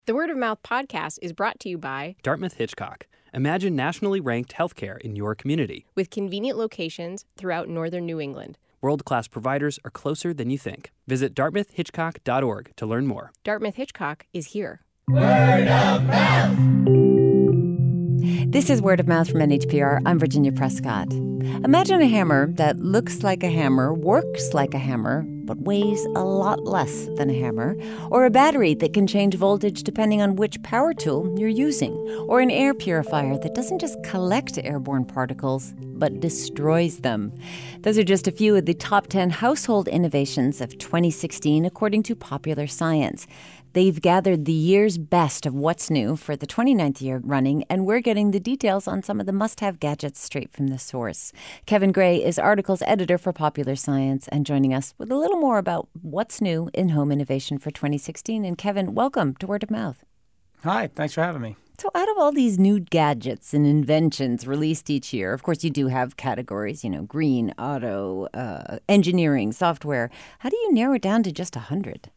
The Word of Mouth podcast is brought to you by Dartmouth Hitchcock. Imagine nationally ranked healthcare in your community. with convenient locations throughout northern New England. World-class providers are closer than you think. Visit dartmouthhitchcock.org to learn more. Dartmouth Hitchcock is here. This is Word of Mouth from NHPR. I'm Virginia Prescott. Imagine a hammer that looks like a hammer, works like a hammer, but weighs a lot less than a hammer, or a battery that can change voltage depending on which power tool you're using, or an air purifier that doesn't just collect airborne particles, but destroys them. Those are just a few of the top 10 household innovations of 2016, according to Popular Science. They've gathered the year's best of what's new for the 29th year running, and we're getting the details on some of the must-have gadgets straight from the source. Kevin Gray is articles editor for Popular Science and joining us with a little more about what's new in home innovation for 2016. And Kevin, welcome to Word of Mouth. Hi, thanks for having me. So out of all these new gadgets and inventions released each year, of course, you do have categories, green, auto, engineering, software. How do you narrow it down to just 100?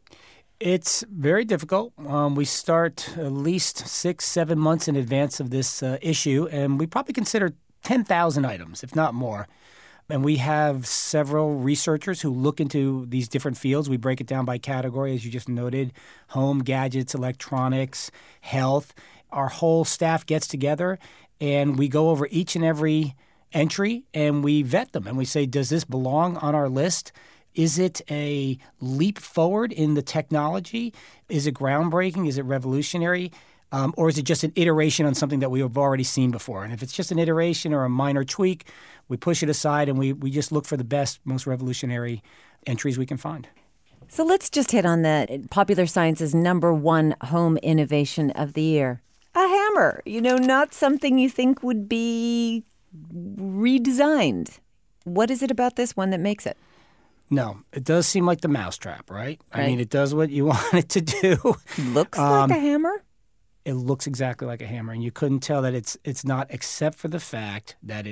It's very difficult. We start at least 6-7 months in advance of this issue, and we probably consider 10,000 items, if not more. And we have several researchers who look into these different fields. We break it down by category, as you just noted: home, gadgets, electronics, health. Our whole staff gets together, and we go over each and every entry, and we vet them. And we say, does this belong on our list? Is it a leap forward in the technology? Is it groundbreaking? Is it revolutionary? Or is it just an iteration on something that we have already seen before? And if it's just an iteration or a minor tweak, we push it aside and we just look for the best, most revolutionary entries we can find. So let's just hit on the Popular Science's number one home innovation of the year. A hammer, not something you think would be redesigned. What is it about this one that makes it? No, it does seem like the mousetrap, right? Right. I mean, it does what you want it to do. Looks like a hammer? It looks exactly like a hammer, and you couldn't tell that it's not, except for the fact that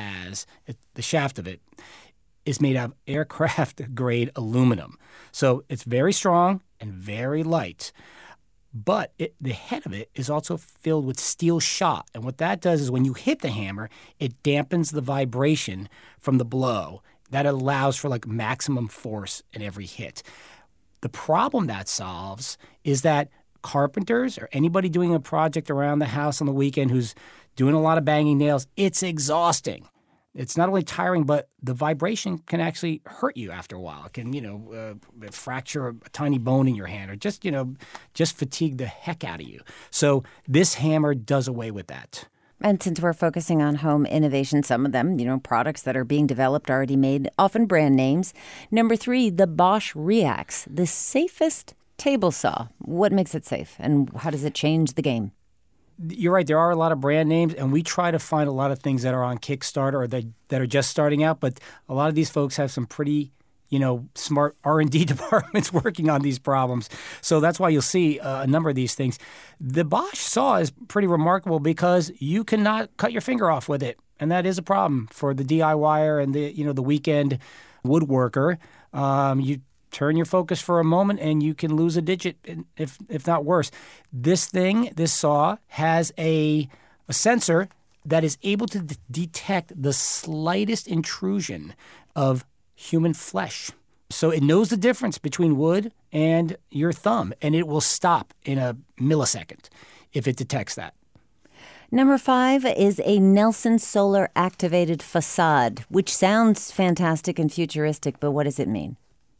the shaft of it is made out of aircraft-grade aluminum. So it's very strong and very light. But the head of it is also filled with steel shot. And what that does is when you hit the hammer, it dampens the vibration from the blow. That allows for maximum force in every hit. The problem that solves is that carpenters or anybody doing a project around the house on the weekend who's doing a lot of banging nails, it's exhausting. It's not only tiring, but the vibration can actually hurt you after a while. It can, fracture a tiny bone in your hand or just fatigue the heck out of you. So this hammer does away with that. And since we're focusing on home innovation, some of them, products that are being developed, already made, often brand names. Number 3, the Bosch Reax, the safest table saw. What makes it safe, and how does it change the game? You're right. There are a lot of brand names, and we try to find a lot of things that are on Kickstarter or that are just starting out. But a lot of these folks have some pretty smart R&D departments working on these problems. So that's why you'll see a number of these things. The Bosch saw is pretty remarkable because you cannot cut your finger off with it. And that is a problem for the DIYer and the weekend woodworker. You turn your focus for a moment and you can lose a digit, if not worse. This saw, has a sensor that is able to detect the slightest intrusion of human flesh. So it knows the difference between wood and your thumb, and it will stop in a millisecond if it detects that. Number 5 is a Nelson Solar activated facade, which sounds fantastic and futuristic, but what does it mean?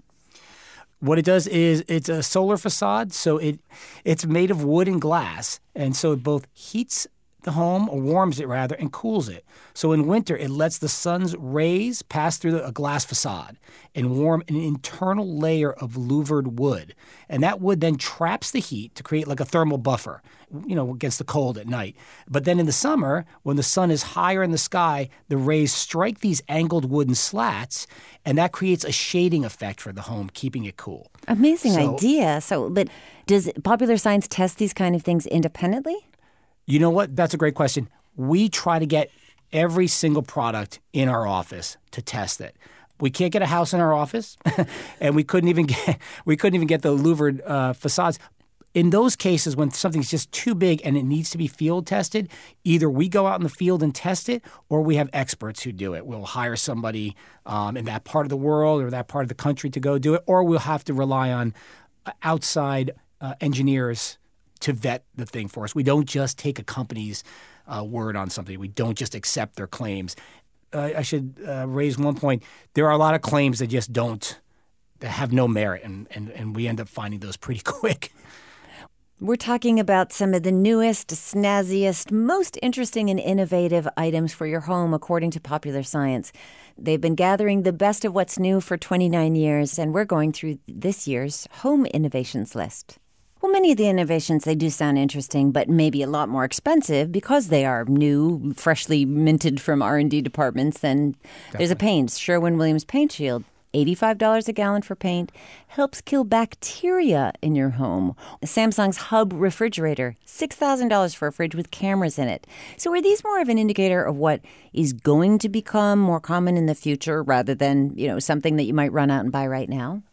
What it does is it's a solar facade, so it's made of wood and glass, and so it both heats the home, or warms it rather, and cools it. So in winter, it lets the sun's rays pass through a glass facade and warm an internal layer of louvered wood. And that wood then traps the heat to create like a thermal buffer, against the cold at night. But then in the summer, when the sun is higher in the sky, the rays strike these angled wooden slats, and that creates a shading effect for the home, keeping it cool. Amazing idea. But does Popular Science test these kind of things independently? You know what? That's a great question. We try to get every single product in our office to test it. We can't get a house in our office, and we couldn't even get the louvered facades. In those cases, when something's just too big and it needs to be field tested, either we go out in the field and test it, or we have experts who do it. We'll hire somebody in that part of the world or that part of the country to go do it, or we'll have to rely on outside engineers to vet the thing for us. We don't just take a company's word on something. We don't just accept their claims. I should raise one point. There are a lot of claims that just don't, that have no merit, and we end up finding those pretty quick. We're talking about some of the newest, snazziest, most interesting and innovative items for your home, according to Popular Science. They've been gathering the best of what's new for 29 years, and we're going through this year's Home Innovations list. Well, many of the innovations, they do sound interesting, but maybe a lot more expensive because they are new, freshly minted from R&D departments. And there's a paint, Sherwin-Williams Paint Shield. $85 a gallon for paint, helps kill bacteria in your home. Samsung's Hub refrigerator, $6,000 for a fridge with cameras in it. So are these more of an indicator of what is going to become more common in the future rather than, something that you might run out and buy right now?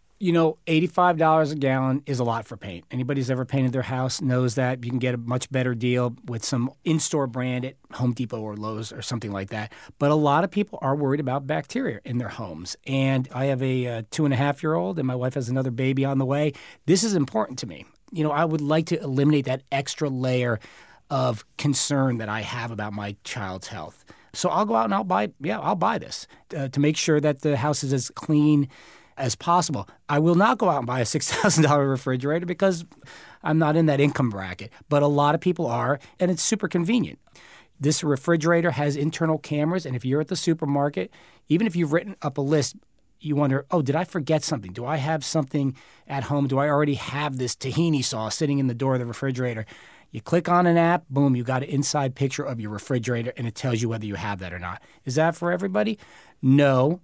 $85 a gallon is a lot for paint. Anybody who's ever painted their house knows that. You can get a much better deal with some in-store brand at Home Depot or Lowe's or something like that. But a lot of people are worried about bacteria in their homes. And I have a 2.5-year-old, and my wife has another baby on the way. This is important to me. I would like to eliminate that extra layer of concern that I have about my child's health. So I'll go out and I'll buy this to make sure that the house is as clean as possible. I will not go out and buy a $6,000 refrigerator because I'm not in that income bracket. But a lot of people are, and it's super convenient. This refrigerator has internal cameras, and if you're at the supermarket, even if you've written up a list, you wonder, did I forget something? Do I have something at home? Do I already have this tahini sauce sitting in the door of the refrigerator? You click on an app, boom, you got an inside picture of your refrigerator, and it tells you whether you have that or not. Is that for everybody? No,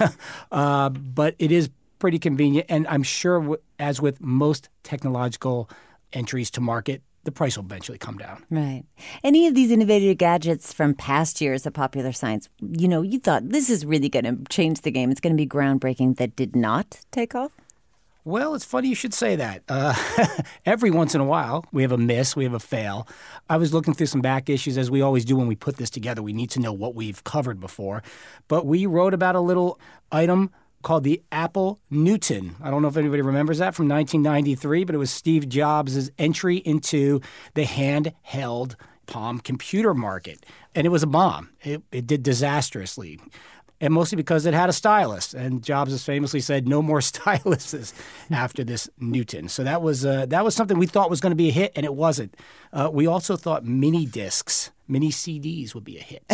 but it is pretty convenient. And I'm sure, as with most technological entries to market, the price will eventually come down. Right. Any of these innovative gadgets from past years of Popular Science, you thought this is really going to change the game, it's going to be groundbreaking, that did not take off? Well, it's funny you should say that. Every once in a while, we have a miss, we have a fail. I was looking through some back issues, as we always do when we put this together. We need to know what we've covered before. But we wrote about a little item called the Apple Newton. I don't know if anybody remembers that, from 1993, but it was Steve Jobs' entry into the handheld Palm computer market. And it was a bomb. It did disastrously. And mostly because it had a stylus. And Jobs has famously said, no more styluses after this Newton. So that was something we thought was going to be a hit, and it wasn't. We also thought mini discs, mini CDs would be a hit.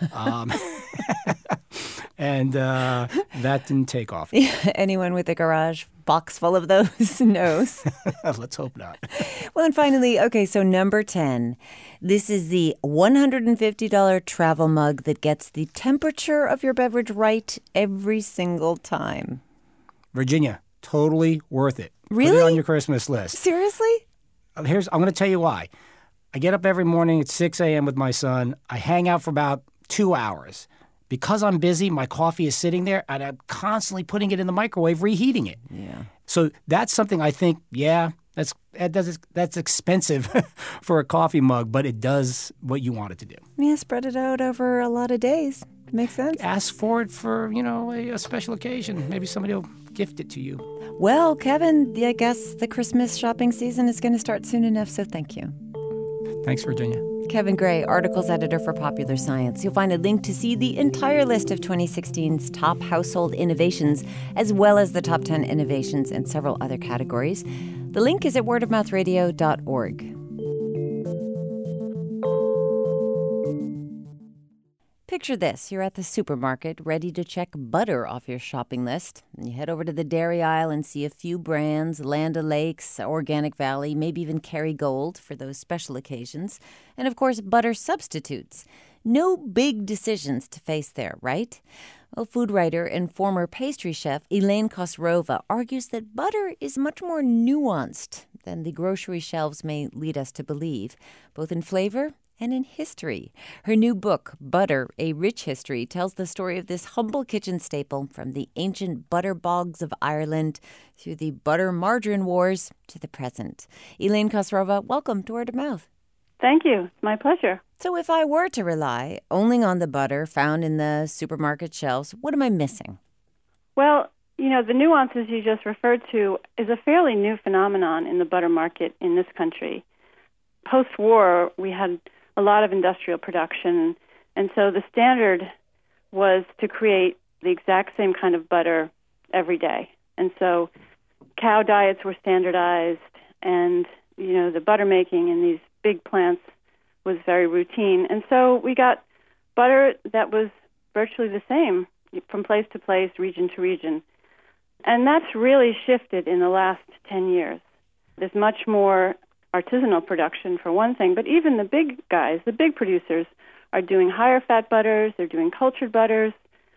And that didn't take off. Anyone with a garage box full of those knows. Let's hope not. Well, and finally, okay, so number 10. This is the $150 travel mug that gets the temperature of your beverage right every single time. Virginia, totally worth it. Really? Put it on your Christmas list. Seriously? I'm going to tell you why. I get up every morning at 6 a.m. with my son. I hang out for about 2 hours. Because I'm busy, my coffee is sitting there, and I'm constantly putting it in the microwave, reheating it. Yeah. So that's something I think, that's expensive for a coffee mug, but it does what you want it to do. Yeah, spread it out over a lot of days. Makes sense. Ask for it for, a special occasion. Maybe somebody will gift it to you. Well, Kevin, I guess the Christmas shopping season is going to start soon enough, so thank you. Thanks, Virginia. Kevin Gray, articles editor for Popular Science. You'll find a link to see the entire list of 2016's top household innovations, as well as the top 10 innovations in several other categories. The link is at wordofmouthradio.org. Picture this. You're at the supermarket, ready to check butter off your shopping list. You head over to the dairy aisle and see a few brands, Land O'Lakes, Organic Valley, maybe even Kerrygold for those special occasions. And, of course, butter substitutes. No big decisions to face there, right? Well, food writer and former pastry chef Elaine Khosrova argues that butter is much more nuanced than the grocery shelves may lead us to believe, both in flavor and in history. Her new book, Butter, A Rich History, tells the story of this humble kitchen staple from the ancient butter bogs of Ireland through the butter-margarine wars to the present. Elaine Khosrova, welcome to Word of Mouth. Thank you. It's my pleasure. So if I were to rely only on the butter found in the supermarket shelves, what am I missing? Well, the nuances you just referred to is a fairly new phenomenon in the butter market in this country. Post-war, we had a lot of industrial production, and so the standard was to create the exact same kind of butter every day. And so cow diets were standardized, and, the butter making in these big plants was very routine. And so we got butter that was virtually the same from place to place, region to region. And that's really shifted in the last 10 years. There's much more artisanal production, for one thing, but even the big guys, the big producers, are doing higher fat butters, they're doing cultured butters.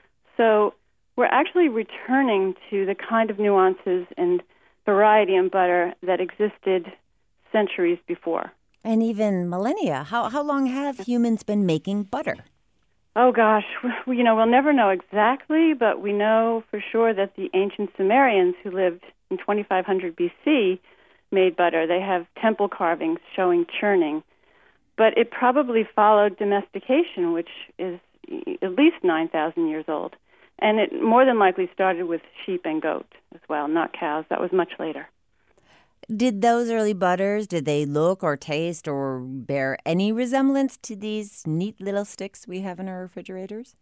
So we're actually returning to the kind of nuances and variety in butter that existed centuries before. And even millennia. How long have humans been making butter? Oh, gosh. We'll never know exactly, but we know for sure that the ancient Sumerians who lived in 2500 BC made butter. They have temple carvings showing churning. But it probably followed domestication, which is at least 9,000 years old. And it more than likely started with sheep and goat as well, not cows. That was much later. Did those early butters, did they look or taste or bear any resemblance to these neat little sticks we have in our refrigerators?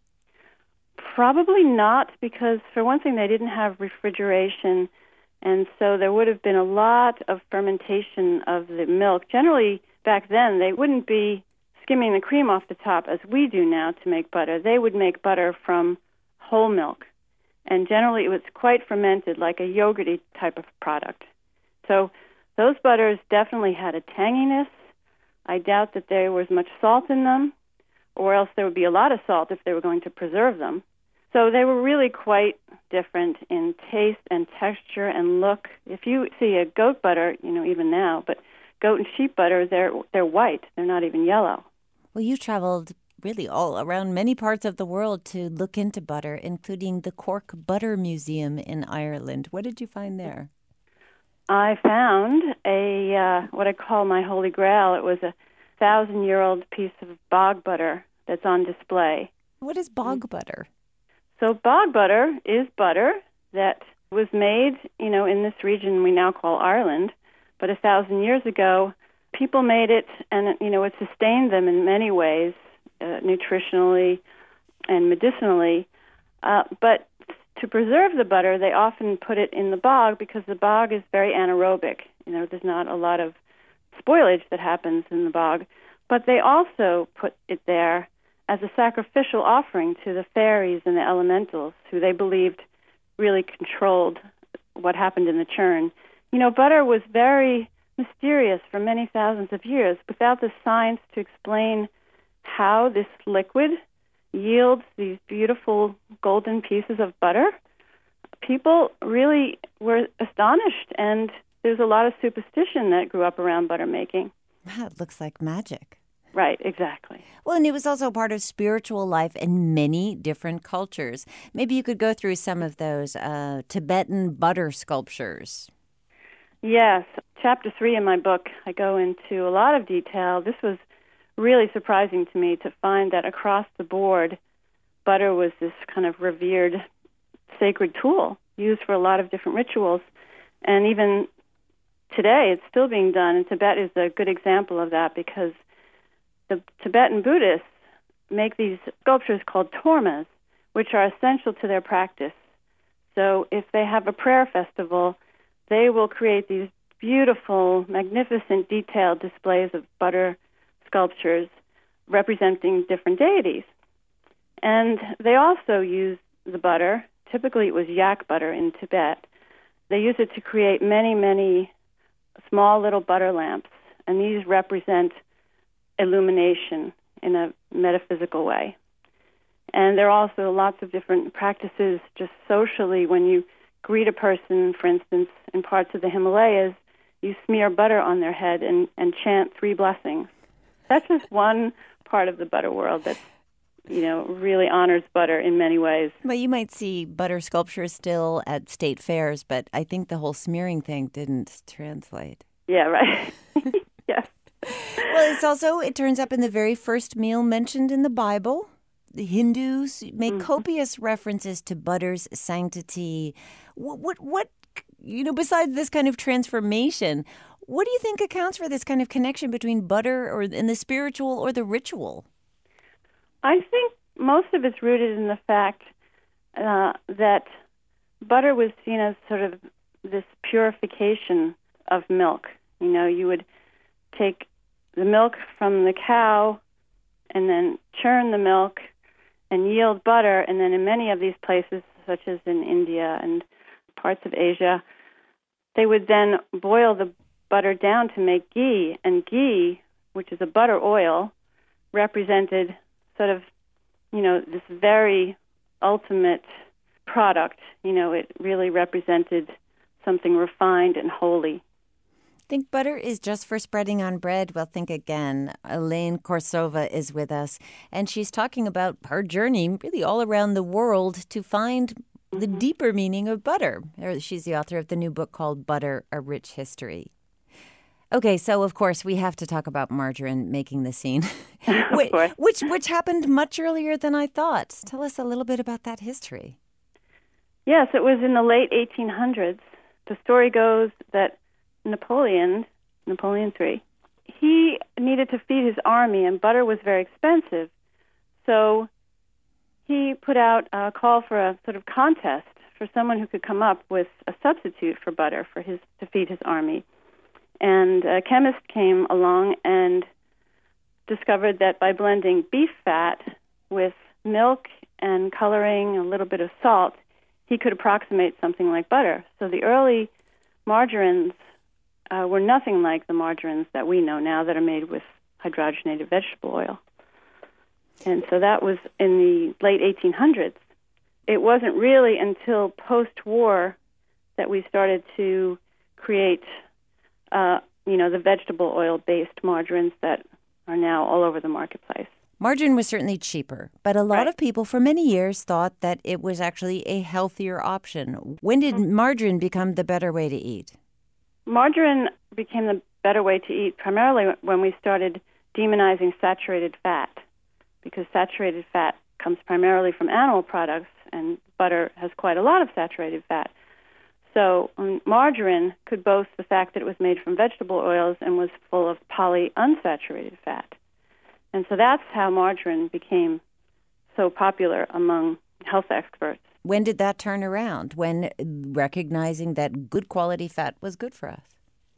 Probably not, because for one thing, they didn't have refrigeration, and so there would have been a lot of fermentation of the milk. Generally, back then, they wouldn't be skimming the cream off the top as we do now to make butter. They would make butter from whole milk, and generally it was quite fermented, like a yogurty type of product. So those butters definitely had a tanginess. I doubt that there was much salt in them, or else there would be a lot of salt if they were going to preserve them. So they were really quite different in taste and texture and look. If you see a goat butter, even now, but goat and sheep butter, they're white. They're not even yellow. Well, you traveled really all around many parts of the world to look into butter, including the Cork Butter Museum in Ireland. What did you find there? I found what I call my holy grail. It was a 1,000-year-old piece of bog butter that's on display. What is bog butter? So bog butter is butter that was made, in this region we now call Ireland. But 1,000 years ago, people made it, and, it sustained them in many ways, nutritionally and medicinally. But to preserve the butter, they often put it in the bog because the bog is very anaerobic. There's not a lot of spoilage that happens in the bog. But they also put it there as a sacrificial offering to the fairies and the elementals, who they believed really controlled what happened in the churn. Butter was very mysterious for many thousands of years without the science to explain how this liquid yields these beautiful golden pieces of butter. People really were astonished, and there's a lot of superstition that grew up around butter making. Wow, it looks like magic. Right, exactly. Well, and it was also part of spiritual life in many different cultures. Maybe you could go through some of those Tibetan butter sculptures. Yes. Chapter 3 in my book, I go into a lot of detail. This was really surprising to me to find that across the board, butter was this kind of revered sacred tool used for a lot of different rituals. And even today, it's still being done. And Tibet is a good example of that because the Tibetan Buddhists make these sculptures called tormas, which are essential to their practice. So if they have a prayer festival, they will create these beautiful, magnificent, detailed displays of butter sculptures representing different deities. And they also use the butter. Typically it was yak butter in Tibet. They use it to create many, many small little butter lamps, and these represent illumination in a metaphysical way. And there are also lots of different practices just socially. When you greet a person, for instance, in parts of the Himalayas, you smear butter on their head and chant 3 blessings. That's just one part of the butter world that, really honors butter in many ways. Well, you might see butter sculptures still at state fairs, but I think the whole smearing thing didn't translate. Yeah, right. Yes. Well, it turns up in the very first meal mentioned in the Bible. The Hindus make copious references to butter's sanctity. What, besides this kind of transformation, what do you think accounts for this kind of connection between butter or in the spiritual or the ritual? I think most of it's rooted in the fact that butter was seen as sort of this purification of milk. You would take the milk from the cow and then churn the milk and yield butter, and then in many of these places, such as in India and parts of Asia, they would then boil the butter down to make ghee, and ghee, which is a butter oil, represented sort of, this very ultimate product. It really represented something refined and holy. Think butter is just for spreading on bread? Well, think again. Elaine Korsova is with us, and she's talking about her journey really all around the world to find the deeper meaning of butter. She's the author of the new book called Butter, A Rich History. Okay, so of course we have to talk about margarine making the scene, which happened much earlier than I thought. Tell us a little bit about that history. Yes, it was in the late 1800s. The story goes that Napoleon III, he needed to feed his army, and butter was very expensive. So he put out a call for a sort of contest for someone who could come up with a substitute for butter to feed his army. And a chemist came along and discovered that by blending beef fat with milk and coloring, a little bit of salt, he could approximate something like butter. So the early margarines were nothing like the margarines that we know now that are made with hydrogenated vegetable oil. And so that was in the late 1800s. It wasn't really until post-war that we started to create, the vegetable oil-based margarines that are now all over the marketplace. Margarine was certainly cheaper, but a lot of people for many years thought that it was actually a healthier option. When did margarine become the better way to eat? Margarine became the better way to eat primarily when we started demonizing saturated fat, because saturated fat comes primarily from animal products, and butter has quite a lot of saturated fat. So margarine could boast the fact that it was made from vegetable oils and was full of polyunsaturated fat. And so that's how margarine became so popular among health experts. When did that turn around? When recognizing that good quality fat was good for us?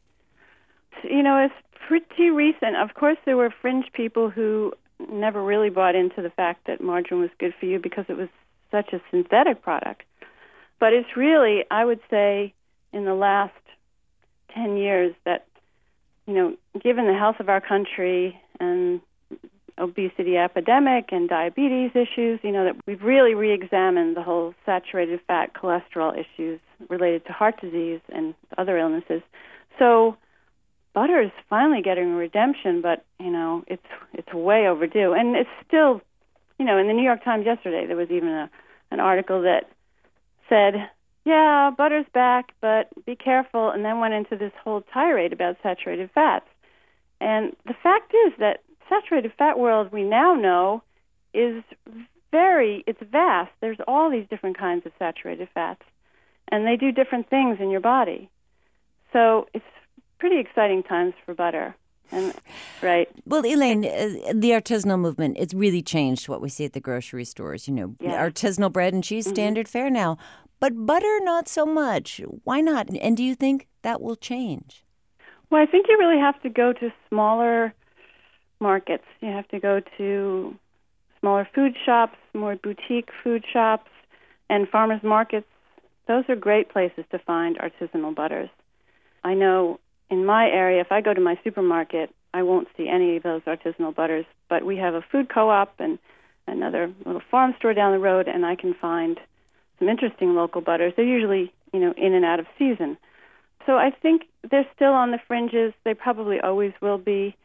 It's pretty recent. Of course, there were fringe people who never really bought into the fact that margarine was good for you because it was such a synthetic product. But it's really, I would say, in the last 10 years that, given the health of our country and obesity epidemic and diabetes issues, that we've really re-examined the whole saturated fat cholesterol issues related to heart disease and other illnesses. So butter is finally getting redemption, but, it's way overdue. And it's still, in the New York Times yesterday, there was even an article that said, yeah, butter's back, but be careful, and then went into this whole tirade about saturated fats. And the fact is that saturated fat world we now know is it's vast. There's all these different kinds of saturated fats, and they do different things in your body. So it's pretty exciting times for butter. And, right. Well, Elaine, the artisanal movement, it's really changed what we see at the grocery stores. Artisanal bread and cheese, standard fare now. But butter, not so much. Why not? And do you think that will change? Well, I think you really have to go to smaller markets. You have to go to smaller food shops, more boutique food shops, and farmers markets. Those are great places to find artisanal butters. I know in my area, if I go to my supermarket, I won't see any of those artisanal butters, but we have a food co-op and another little farm store down the road, and I can find some interesting local butters. They're usually, in and out of season. So I think they're still on the fringes. They probably always will be.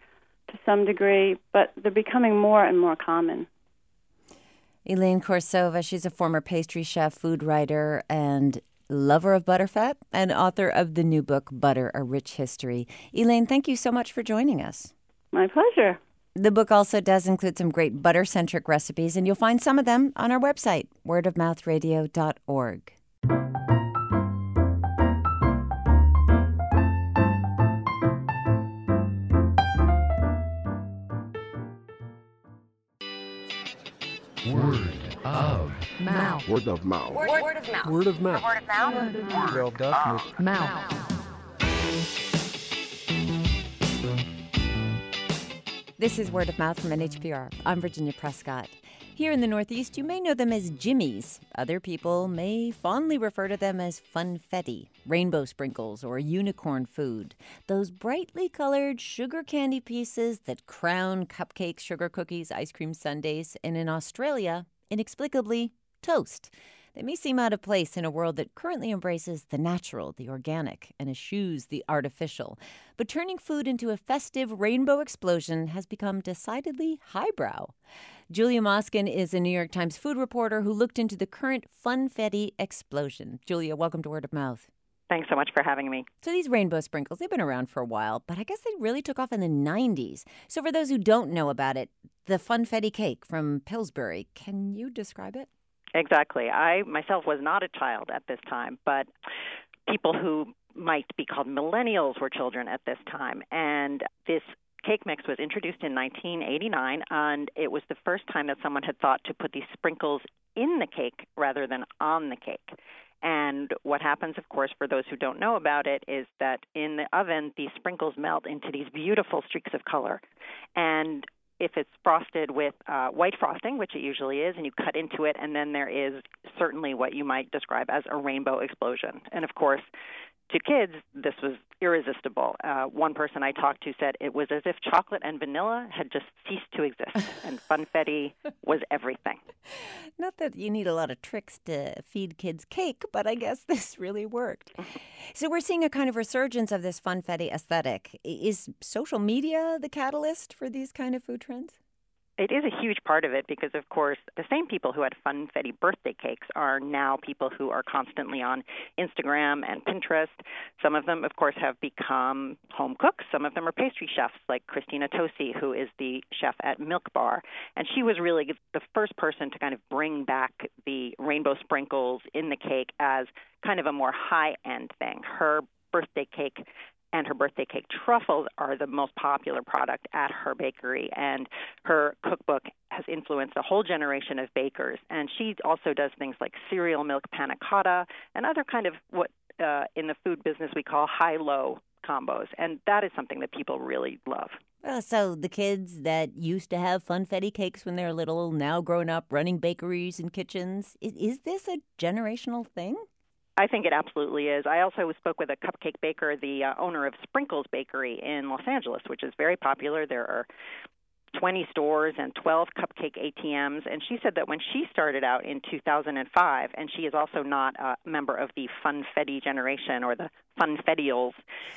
to some degree, but they're becoming more and more common. Elaine Korsova, she's a former pastry chef, food writer, and lover of butterfat, and author of the new book, Butter, A Rich History. Elaine, thank you so much for joining us. My pleasure. The book also does include some great butter-centric recipes, and you'll find some of them on our website, wordofmouthradio.org. Word of mouth. Word of mouth. Word of mouth. Word of mouth. Word of mouth. This is Word of Mouth from NHPR. I'm Virginia Prescott. Here in the Northeast, you may know them as Jimmies. Other people may fondly refer to them as funfetti, rainbow sprinkles, or unicorn food. Those brightly colored sugar candy pieces that crown cupcakes, sugar cookies, ice cream sundaes, and in Australia, inexplicably, toast. They may seem out of place in a world that currently embraces the natural, the organic, and eschews the artificial. But turning food into a festive rainbow explosion has become decidedly highbrow. Julia Moskin is a New York Times food reporter who looked into the current funfetti explosion. Julia, welcome to Word of Mouth. Thanks so much for having me. So these rainbow sprinkles, they've been around for a while, but I guess they really took off in the 90s. So for those who don't know about it, the funfetti cake from Pillsbury, can you describe it? Exactly. I myself was not a child at this time, but people who might be called millennials were children at this time. And this cake mix was introduced in 1989, and it was the first time that someone had thought to put these sprinkles in the cake rather than on the cake. And what happens, of course, for those who don't know about it, is that in the oven, these sprinkles melt into these beautiful streaks of color. And if it's frosted with white frosting, which it usually is, and you cut into it, and then there is certainly what you might describe as a rainbow explosion. And, of course, to kids, this was irresistible. One person I talked to said it was as if chocolate and vanilla had just ceased to exist, and funfetti was everything. Not that you need a lot of tricks to feed kids cake, but I guess this really worked. So we're seeing a kind of resurgence of this funfetti aesthetic. Is social media the catalyst for these kind of food trends? It is a huge part of it because, of course, the same people who had funfetti birthday cakes are now people who are constantly on Instagram and Pinterest. Some of them, of course, have become home cooks. Some of them are pastry chefs, like Christina Tosi, who is the chef at Milk Bar. And she was really the first person to kind of bring back the rainbow sprinkles in the cake as kind of a more high-end thing. Her birthday cake and her birthday cake truffles are the most popular product at her bakery, and her cookbook has influenced a whole generation of bakers. And she also does things like cereal milk panna cotta and other kind of what in the food business we call high-low combos, and that is something that people really love. So the kids that used to have funfetti cakes when they were little, now grown up running bakeries and kitchens, is this a generational thing? I think it absolutely is. I also spoke with a cupcake baker, the owner of Sprinkles Bakery in Los Angeles, which is very popular. There are 20 stores and 12 cupcake ATMs. And she said that when she started out in 2005, and she is also not a member of the funfetti generation or the funfettials,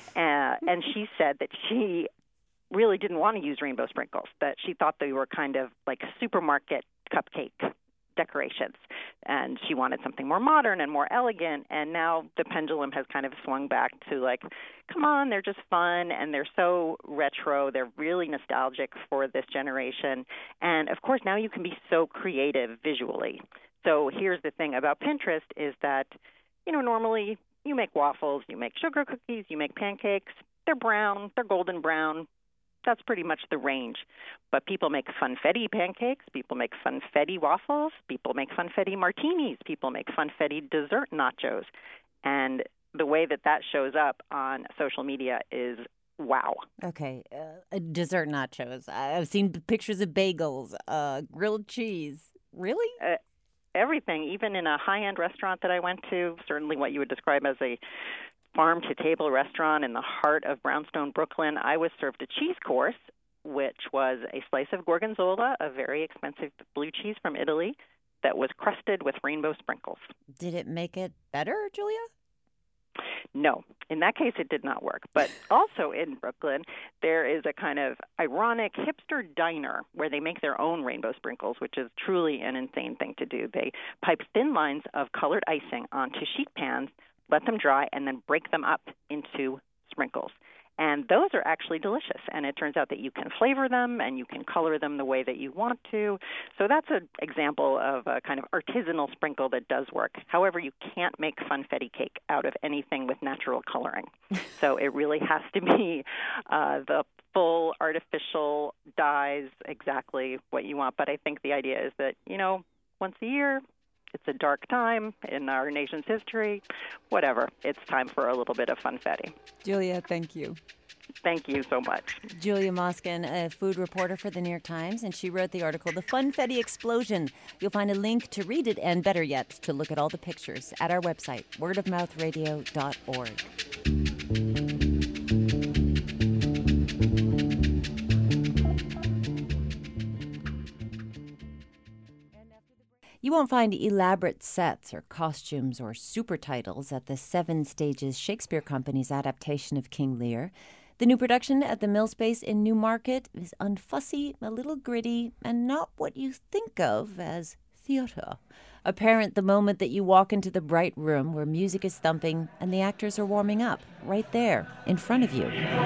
and she said that she really didn't want to use rainbow sprinkles, that she thought they were kind of like supermarket cupcake decorations, and she wanted something more modern and more elegant. And now the pendulum has kind of swung back to like, come on, they're just fun and they're so retro, they're really nostalgic for this generation. And of course now you can be so creative visually. So here's the thing about Pinterest is that, you know, normally you make waffles, you make sugar cookies, you make pancakes, they're brown, they're golden brown. That's pretty much the range. But people make funfetti pancakes, people make funfetti waffles, people make funfetti martinis, people make funfetti dessert nachos. And the way that that shows up on social media is wow. Okay, dessert nachos. I've seen pictures of bagels, grilled cheese. Really? Everything, even in a high-end restaurant that I went to, certainly what you would describe as a farm-to-table restaurant in the heart of Brownstone, Brooklyn, I was served a cheese course, which was a slice of gorgonzola, a very expensive blue cheese from Italy, that was crusted with rainbow sprinkles. Did it make it better, Julia? No, in that case, it did not work. But also in Brooklyn, there is a kind of ironic hipster diner where they make their own rainbow sprinkles, which is truly an insane thing to do. They pipe thin lines of colored icing onto sheet pans, let them dry, and then break them up into sprinkles. And those are actually delicious. And it turns out that you can flavor them and you can color them the way that you want to. So that's an example of a kind of artisanal sprinkle that does work. However, you can't make funfetti cake out of anything with natural coloring. So it really has to be the full artificial dyes, exactly what you want. But I think the idea is that, once a year, it's a dark time in our nation's history. Whatever. It's time for a little bit of funfetti. Julia, thank you. Thank you so much. Julia Moskin, a food reporter for the New York Times, and she wrote the article, The Funfetti Explosion. You'll find a link to read it and, better yet, to look at all the pictures at our website, wordofmouthradio.org. You won't find elaborate sets or costumes or super titles at the Seven Stages Shakespeare Company's adaptation of King Lear. The new production at the Mill Space in Newmarket is unfussy, a little gritty, and not what you think of as theater. Apparent the moment that you walk into the bright room where music is thumping and the actors are warming up, right there, in front of you.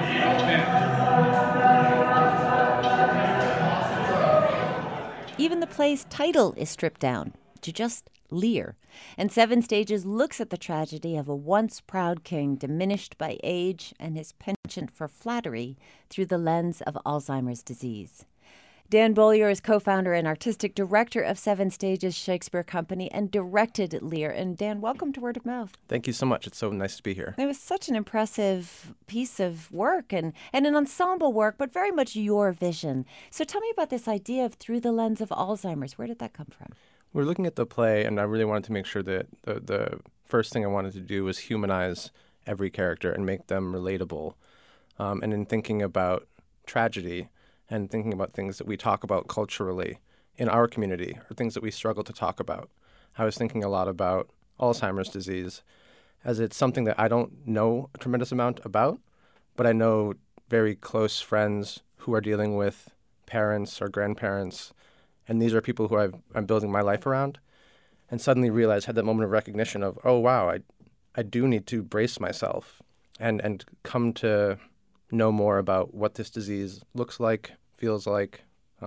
Even the play's title is stripped down to just Lear. And Seven Stages looks at the tragedy of a once proud king diminished by age and his penchant for flattery through the lens of Alzheimer's disease. Dan Beaulieu is co-founder and artistic director of Seven Stages Shakespeare Company and directed Lear. And Dan, welcome to Word of Mouth. Thank you so much. It's so nice to be here. It was such an impressive piece of work and an ensemble work, but very much your vision. So tell me about this idea of through the lens of Alzheimer's. Where did that come from? We're looking at the play, and I really wanted to make sure that the first thing I wanted to do was humanize every character and make them relatable. And in thinking about tragedy, and thinking about things that we talk about culturally in our community or things that we struggle to talk about. I was thinking a lot about Alzheimer's disease as it's something that I don't know a tremendous amount about, but I know very close friends who are dealing with parents or grandparents, and these are people who I'm building my life around, and suddenly realized, had that moment of recognition of, oh, wow, I do need to brace myself and come to know more about what this disease looks like, feels like,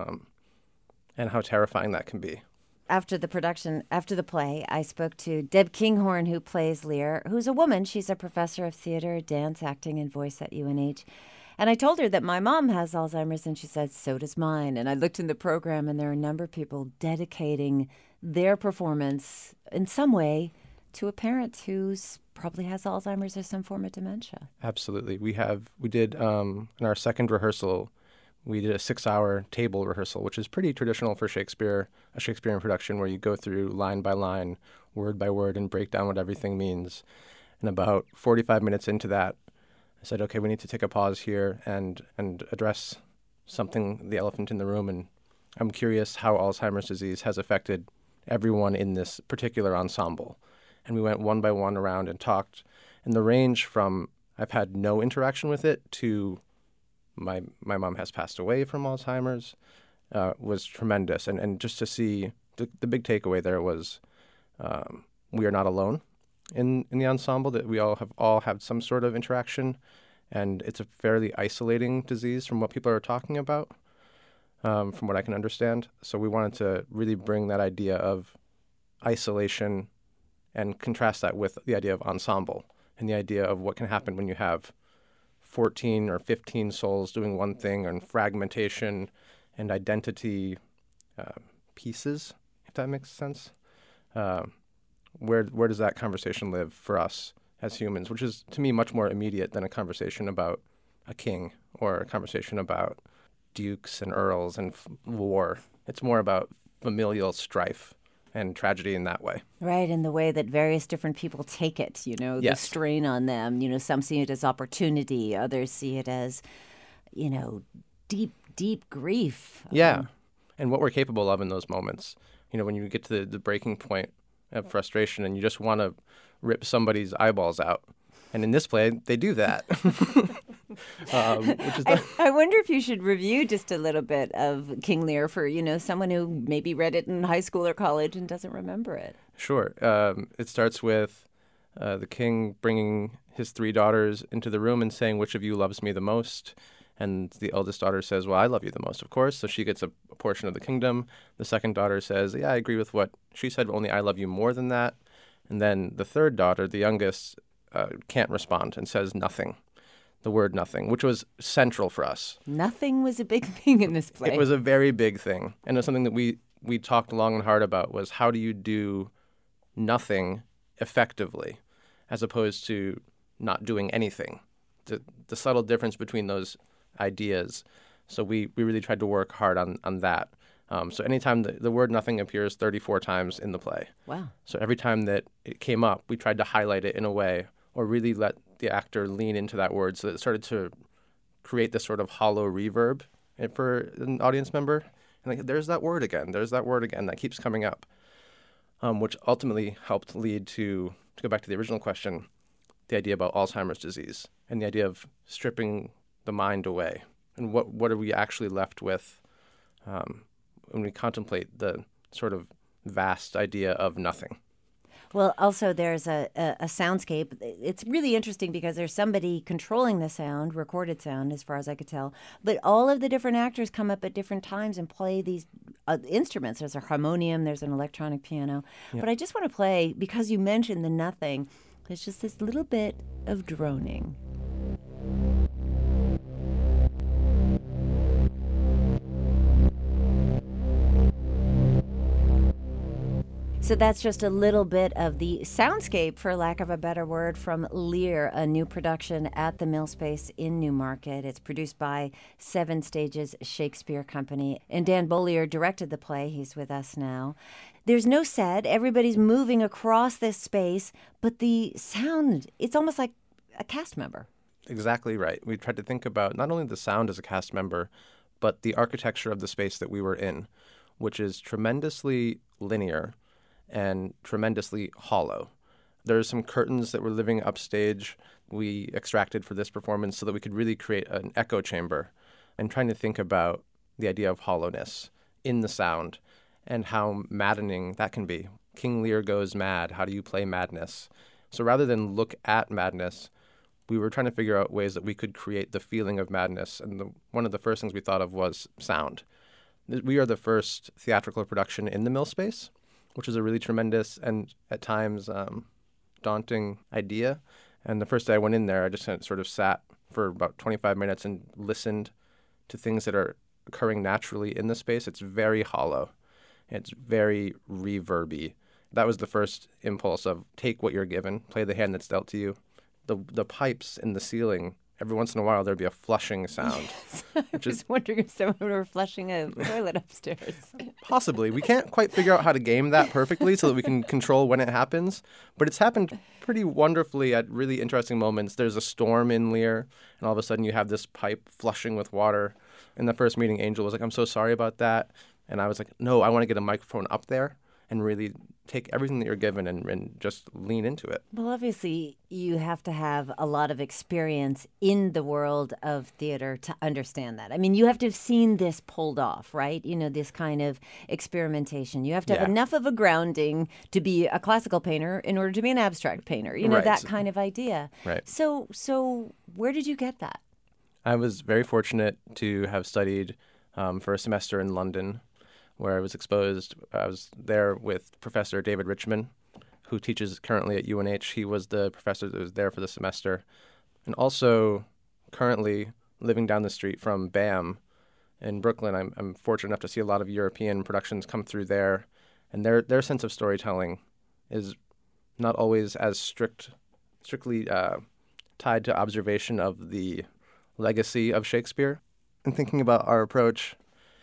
and how terrifying that can be. After the play, I spoke to Deb Kinghorn, who plays Lear, who's a woman. She's a professor of theater, dance, acting, and voice at UNH. And I told her that my mom has Alzheimer's, and she said, so does mine. And I looked in the program, and there are a number of people dedicating their performance in some way to a parent who's probably has Alzheimer's or some form of dementia. Absolutely. We did in our second rehearsal, we did a 6-hour table rehearsal, which is pretty traditional for Shakespeare, a Shakespearean production where you go through line by line, word by word, and break down what everything means. And about 45 minutes into that, I said, okay, we need to take a pause here and address something, the elephant in the room. And I'm curious how Alzheimer's disease has affected everyone in this particular ensemble. And we went one by one around and talked. And the range from I've had no interaction with it to my mom has passed away from Alzheimer's was tremendous. And just to see the big takeaway there was we are not alone in the ensemble, that we all have some sort of interaction. And it's a fairly isolating disease from what people are talking about, from what I can understand. So we wanted to really bring that idea of isolation and contrast that with the idea of ensemble and the idea of what can happen when you have 14 or 15 souls doing one thing, and fragmentation and identity pieces, if that makes sense. Where does that conversation live for us as humans, which is, to me, much more immediate than a conversation about a king or a conversation about dukes and earls and war. It's more about familial strife and tragedy in that way. Right, and the way that various different people take it, Yes. the strain on them. Some see it as opportunity, others see it as, deep, deep grief. Yeah, and what we're capable of in those moments. When you get to the breaking point of frustration and you just want to rip somebody's eyeballs out, And in this play, they do that. Which is I wonder if you should review just a little bit of King Lear for, someone who maybe read it in high school or college and doesn't remember it. Sure. It starts with the king bringing his 3 daughters into the room and saying, "Which of you loves me the most?" And the eldest daughter says, "Well, I love you the most, of course." So she gets a portion of the kingdom. The second daughter says, "Yeah, I agree with what she said, only I love you more than that." And then the third daughter, the youngest, can't respond and says nothing, the word nothing, which was central for us. Nothing was a big thing in this play. It was a very big thing. And it was something that we talked long and hard about was how do you do nothing effectively as opposed to not doing anything, the subtle difference between those ideas. So we really tried to work hard on that. So anytime the word nothing appears 34 times in the play. Wow. So every time that it came up, we tried to highlight it in a way or really let the actor lean into that word so that it started to create this sort of hollow reverb for an audience member. And like, there's that word again. There's that word again that keeps coming up, which ultimately helped lead to go back to the original question, the idea about Alzheimer's disease and the idea of stripping the mind away. And what are we actually left with when we contemplate the sort of vast idea of nothing? Well, also there's a soundscape. It's really interesting because there's somebody controlling the sound, recorded sound, as far as I could tell. But all of the different actors come up at different times and play these instruments. There's a harmonium, there's an electronic piano. Yep. But I just want to play, because you mentioned the nothing, there's just this little bit of droning. So that's just a little bit of the soundscape, for lack of a better word, from Lear, a new production at the Mill Space in Newmarket. It's produced by Seven Stages Shakespeare Company. And Dan Beaulieu directed the play. He's with us now. There's no set. Everybody's moving across this space. But the sound, it's almost like a cast member. Exactly right. We tried to think about not only the sound as a cast member, but the architecture of the space that we were in, which is tremendously linear and tremendously hollow. There's some curtains that were living upstage we extracted for this performance so that we could really create an echo chamber, and trying to think about the idea of hollowness in the sound and how maddening that can be. King Lear goes mad. How do you play madness? So rather than look at madness, we were trying to figure out ways that we could create the feeling of madness. And one of the first things we thought of was sound. We are the first theatrical production in the Mill Space, which is a really tremendous and at times daunting idea. And the first day I went in there, I just sort of sat for about 25 minutes and listened to things that are occurring naturally in the space. It's very hollow. It's very reverby. That was the first impulse of take what you're given, play the hand that's dealt to you. The pipes in the ceiling, every once in a while there'd be a flushing sound. Yes. I was wondering if someone were flushing a toilet upstairs. Possibly. We can't quite figure out how to game that perfectly so that we can control when it happens. But it's happened pretty wonderfully at really interesting moments. There's a storm in Lear, and all of a sudden you have this pipe flushing with water. In the first meeting, Angel was like, "I'm so sorry about that." And I was like, "No, I want to get a microphone up there and really take everything that you're given and just lean into it." Well, obviously, you have to have a lot of experience in the world of theater to understand that. I mean, you have to have seen this pulled off, right? You know, this kind of experimentation. You have to have enough of a grounding to be a classical painter in order to be an abstract painter. You know, right. That kind of idea. Right. So where did you get that? I was very fortunate to have studied for a semester in London, where I was exposed. I was there with Professor David Richman, who teaches currently at UNH. He was the professor that was there for the semester. And also currently living down the street from BAM in Brooklyn, I'm fortunate enough to see a lot of European productions come through there. And their sense of storytelling is not always as strictly tied to observation of the legacy of Shakespeare. And thinking about our approach,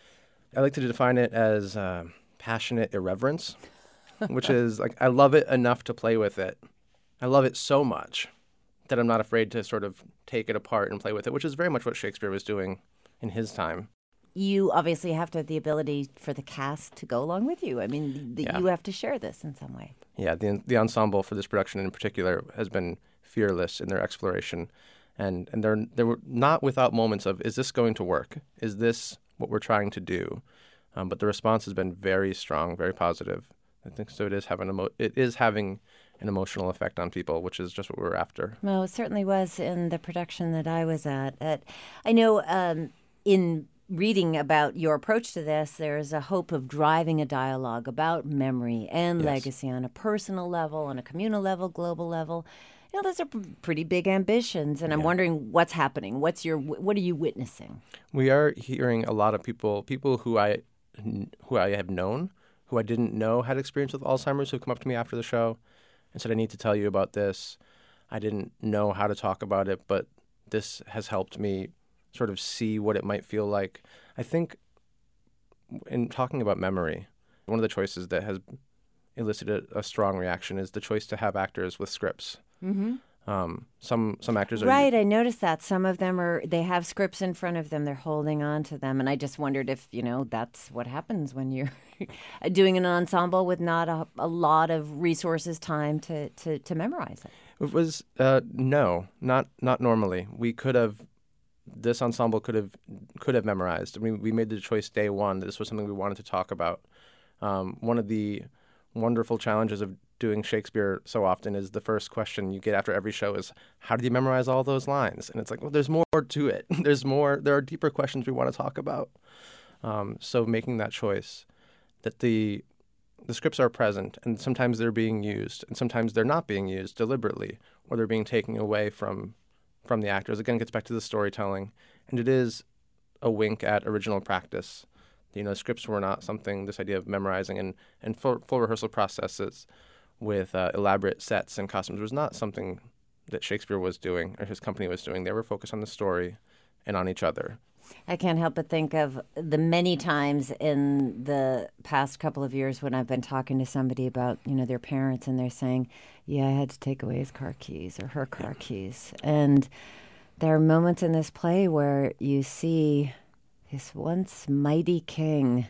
I like to define it as passionate irreverence, which is like I love it enough to play with it. I love it so much that I'm not afraid to sort of take it apart and play with it, which is very much what Shakespeare was doing in his time. You obviously have to have the ability for the cast to go along with you. I mean, you have to share this in some way. Yeah, the ensemble for this production in particular has been fearless in their exploration. And they were not without moments of, is this going to work? Is this what we're trying to do? But the response has been very strong, very positive. I think so. It is having an emotional effect on people, which is just what we were after. Well, it certainly was in the production that I was at. I know in reading about your approach to this, there's a hope of driving a dialogue about memory and legacy on a personal level, on a communal level, global level. You know, those are pretty big ambitions, and I'm wondering what's happening. What are you witnessing? We are hearing a lot of people who I have known, who I didn't know had experience with Alzheimer's, who come up to me after the show and said, I need to tell you about this. I didn't know how to talk about it, but this has helped me sort of see what it might feel like. I think in talking about memory, one of the choices that has elicited a strong reaction is the choice to have actors with scripts. Mm-hmm. Some actors are... Right, I noticed that. Some of them they have scripts in front of them. They're holding on to them. And I just wondered if, that's what happens when you're doing an ensemble with not a lot of resources, time to memorize it. It was, no, not normally. This ensemble could have memorized. I mean, we made the choice day one that this was something we wanted to talk about. One of the wonderful challenges of doing Shakespeare so often is the first question you get after every show is, how did you memorize all those lines? And it's like, well, there's more to it. There are deeper questions we want to talk about. So making that choice that the scripts are present, and sometimes they're being used, and sometimes they're not being used deliberately, or they're being taken away from the actors. Again, it gets back to the storytelling, and it is a wink at original practice. Scripts were not something, this idea of memorizing and full rehearsal processes with elaborate sets and costumes was not something that Shakespeare was doing or his company was doing. They were focused on the story and on each other. I can't help but think of the many times in the past couple of years when I've been talking to somebody about, their parents, and they're saying, I had to take away his car keys or her car keys. And there are moments in this play where you see this once mighty king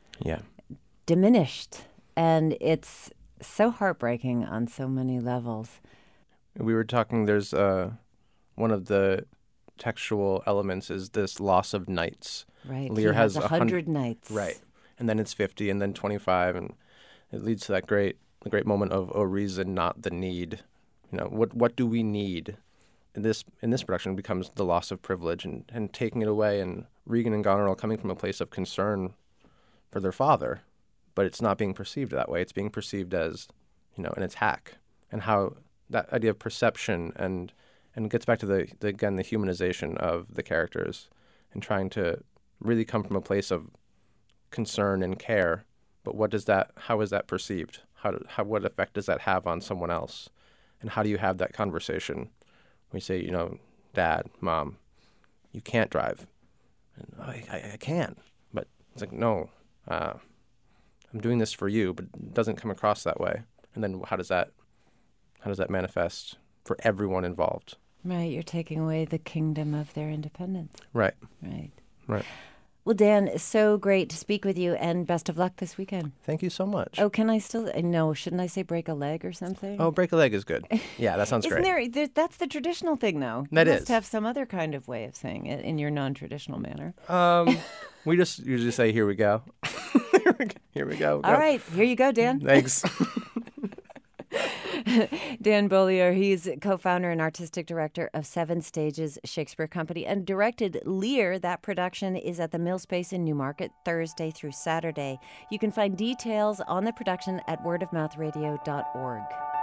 diminished. And it's so heartbreaking on so many levels. We were talking, there's one of the textual elements is this loss of knights. Right. Lear he has 100 knights. Right. And then it's 50 and then 25, and it leads to that great moment of reason, not the need. What do we need? In this production becomes the loss of privilege and taking it away, and Regan and Goneril coming from a place of concern for their father, but it's not being perceived that way. It's being perceived as, an attack, and how that idea of perception and it gets back to the humanization of the characters and trying to really come from a place of concern and care. But how is that perceived? What effect does that have on someone else? And how do you have that conversation? We say, Dad, Mom, you can't drive. And I can. But it's like, no, I'm doing this for you, but it doesn't come across that way. And then how does that manifest for everyone involved? Right, you're taking away the kingdom of their independence. Right. Well, Dan, it's so great to speak with you, and best of luck this weekend. Thank you so much. Oh, can I still? No, shouldn't I say break a leg or something? Oh, break a leg is good. Yeah, that sounds great. Isn't there? That's the traditional thing, though. That you is. must have some other kind of way of saying it in your non-traditional manner. We just usually say, "Here we go." Here we go. All right, here you go, Dan. Thanks. Dan Beaulieu, he's co-founder and artistic director of Seven Stages Shakespeare Company and directed Lear. That production is at the Mill Space in Newmarket Thursday through Saturday. You can find details on the production at wordofmouthradio.org.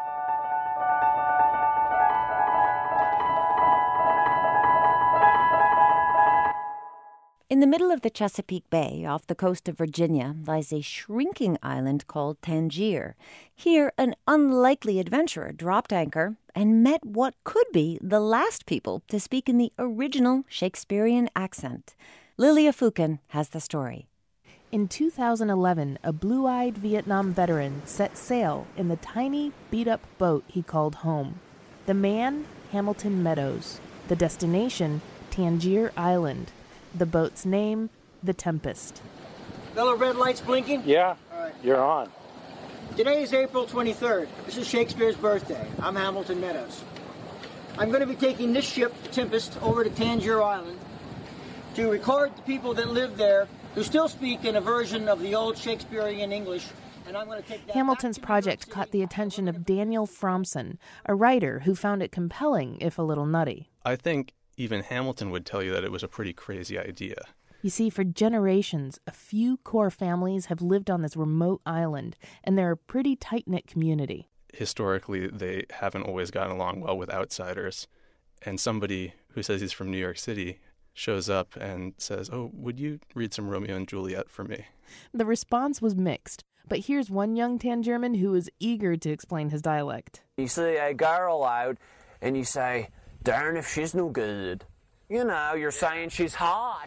In the middle of the Chesapeake Bay, off the coast of Virginia, lies a shrinking island called Tangier. Here, an unlikely adventurer dropped anchor and met what could be the last people to speak in the original Shakespearean accent. Lilia Fukin has the story. In 2011, a blue-eyed Vietnam veteran set sail in the tiny, beat-up boat he called home. The man, Hamilton Meadows. The destination, Tangier Island. The boat's name, the Tempest. Fellow red lights blinking? Yeah, all right. You're on. Today is April 23rd. This is Shakespeare's birthday. I'm Hamilton Meadows. I'm going to be taking this ship, Tempest, over to Tangier Island to record the people that live there who still speak in a version of the old Shakespearean English. And I'm going to take that Hamilton's project caught the attention of Daniel Fromson, a writer who found it compelling, if a little nutty. I think even Hamilton would tell you that it was a pretty crazy idea. You see, for generations, a few core families have lived on this remote island, and they're a pretty tight-knit community. Historically, they haven't always gotten along well with outsiders. And somebody who says he's from New York City shows up and says, "Oh, would you read some Romeo and Juliet for me?" The response was mixed, but here's one young Tangerman who is eager to explain his dialect. You see a girl out, and you say, "Darn if she's no good." You know, you're saying she's hot.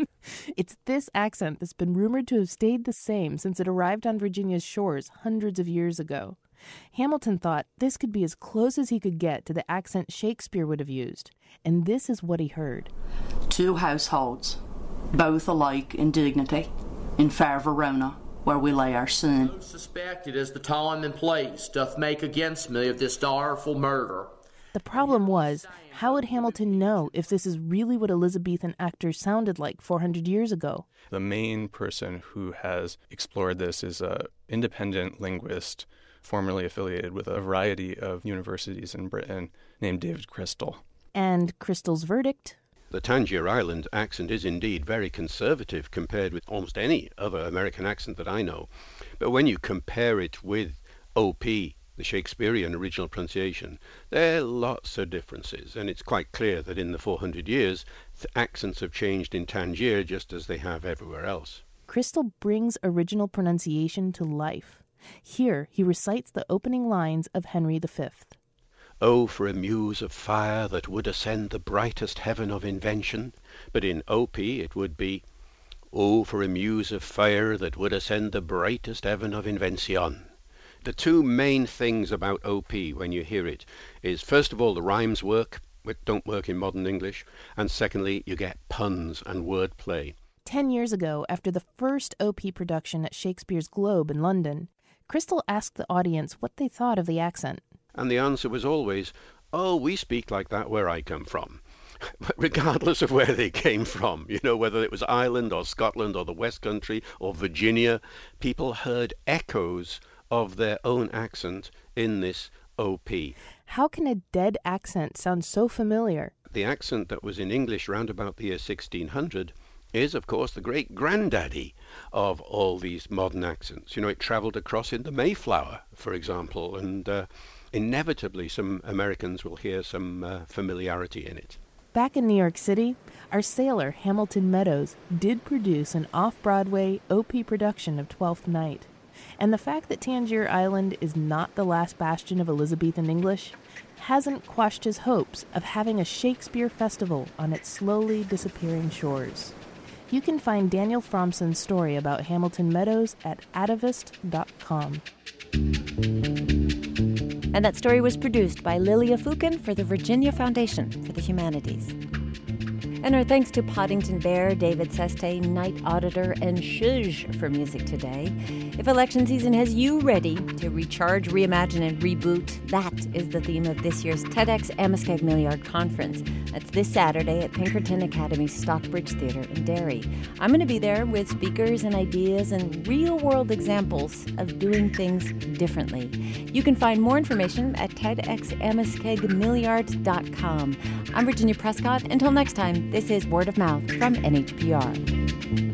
It's this accent that's been rumored to have stayed the same since it arrived on Virginia's shores hundreds of years ago. Hamilton thought this could be as close as he could get to the accent Shakespeare would have used. And this is what he heard. Two households, both alike in dignity, in fair Verona, where we lay our sin. Suspected as the time and place doth make against me of this direful murder. The problem was, how would Hamilton know if this is really what Elizabethan actors sounded like 400 years ago? The main person who has explored this is an independent linguist formerly affiliated with a variety of universities in Britain named David Crystal. And Crystal's verdict? The Tangier Island accent is indeed very conservative compared with almost any other American accent that I know. But when you compare it with O.P., the Shakespearean original pronunciation, there are lots of differences, and it's quite clear that in the 400 years, the accents have changed in Tangier just as they have everywhere else. Crystal brings original pronunciation to life. Here, he recites the opening lines of Henry V. Oh, for a muse of fire that would ascend the brightest heaven of invention. But in O.P. it would be, oh, for a muse of fire that would ascend the brightest heaven of invention. The two main things about O.P. when you hear it is, first of all, the rhymes work, which don't work in modern English, and secondly, you get puns and wordplay. 10 years ago, after the first O.P. production at Shakespeare's Globe in London, Crystal asked the audience what they thought of the accent. And the answer was always, oh, we speak like that where I come from. Regardless of where they came from, you know, whether it was Ireland or Scotland or the West Country or Virginia, people heard echoes of their own accent in this O.P. How can a dead accent sound so familiar? The accent that was in English round about the year 1600 is, of course, the great-granddaddy of all these modern accents. You know, it travelled across in the Mayflower, for example, and inevitably some Americans will hear some familiarity in it. Back in New York City, our sailor, Hamilton Meadows, did produce an off-Broadway O.P. production of Twelfth Night. And the fact that Tangier Island is not the last bastion of Elizabethan English hasn't quashed his hopes of having a Shakespeare festival on its slowly disappearing shores. You can find Daniel Fromson's story about Hamilton Meadows at atavist.com. And that story was produced by Lilia Fukin for the Virginia Foundation for the Humanities. And our thanks to Poddington Bear, David Seste, Night Auditor, and Shuj for music today. If election season has you ready to recharge, reimagine, and reboot, that is the theme of this year's TEDx Amoskeag Milliard Conference. That's this Saturday at Pinkerton Academy's Stockbridge Theatre in Derry. I'm going to be there with speakers and ideas and real-world examples of doing things differently. You can find more information at TEDxAmoskeagMilliard.com. I'm Virginia Prescott. Until next time, this is Word of Mouth from NHPR.